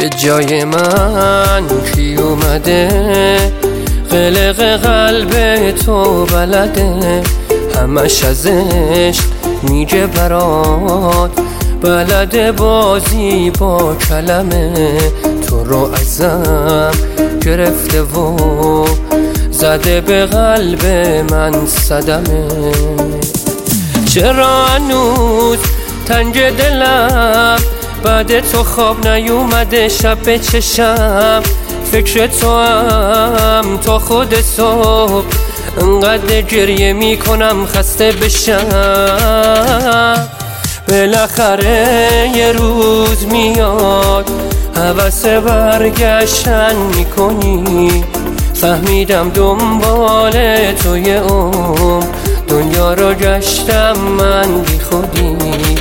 به جای من کی اومده قلق قلب تو بلده همش از عشق میگه برات بلده بازی با کلمه تو رو ازم گرفته و زده به قلب من صدمه چرا هنوز تنگ دلم بعد تو خواب نیومده شب به چشم فکر تو هم تا خود صبح انقدر گریه میکنم خسته بشم بالاخره یه روز میاد هوس برگشتن میکنی فهمیدم دنبال توی دنیا رو گشتم من بی خودی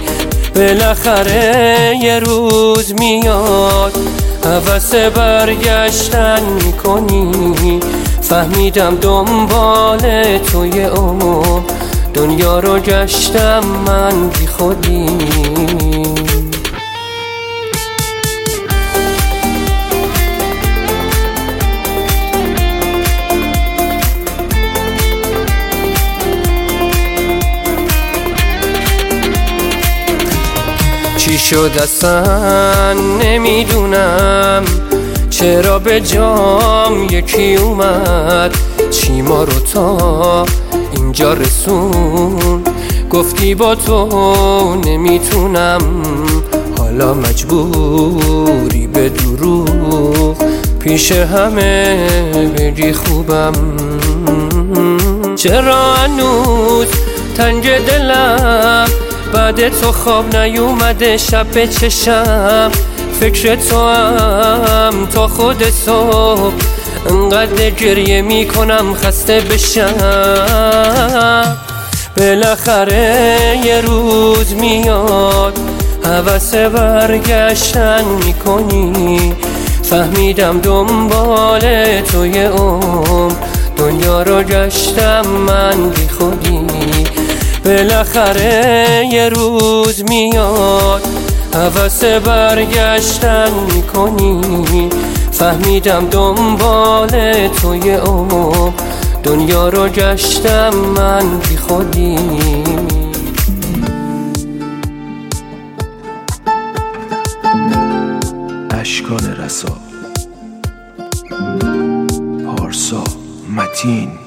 بالاخره یه روز میاد هوس برگشتن میکنی فهمیدم دنبال توی دنیا رو گشتم من بی خودی چی شد اصلا نمیدونم چرا به جام یکی اومد چی ما رو تا اینجا رسون گفتی با تو نمیتونم حالا مجبوری به دروغ پیش همه بگی خوبم چرا هنوز تنگ دلم بعد تو خواب نیومده شب به چشم فکر تو هم تا خود صبح انقدر گریه میکنم خسته بشم بالاخره یه روز میاد هوس برگشتن میکنی فهمیدم دنبال توی دنیا رو گشتم من بی خودی بالاخره یه روز میاد هوس برگشتن میکنی فهمیدم دنبال توی دنیا رو گشتم من بی خودی اشکان رسا پارسا متین